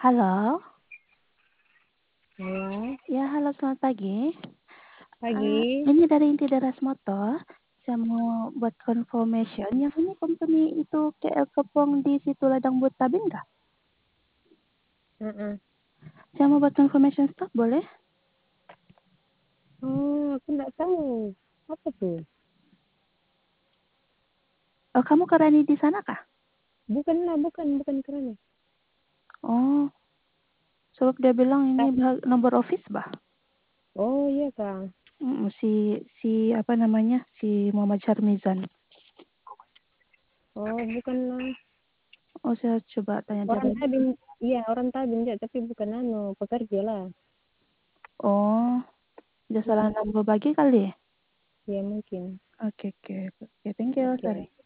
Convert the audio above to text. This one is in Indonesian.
Halo? Halo, Ya, halo selamat pagi. pagi. Ini dari Intideras Motor, saya mau buat confirmation, yang ini company itu KL Kepong di situ Ladang Butabin kah? Heeh. Saya mau buat confirmation stok, boleh? Oh, aku nggak tahu. Apa tuh? Oh, kamu Karani di sana kah? Bukan lah, bukan keren. Oh, sebab dia bilang ini Ah, nomor office, bah. oh iya Kang. Si si apa namanya? Si Muhammad Syarmizan. Oh bukan lah. Oh, saya coba tanya dia Orang balik. Tabim, iya orang Tabim ya, tapi bukan pekerja lah. Oh, dia salah Mm-mm. nambah bagi kali ya? Ya mungkin. Oke, oke. Oke, thank you, Oke. sorry.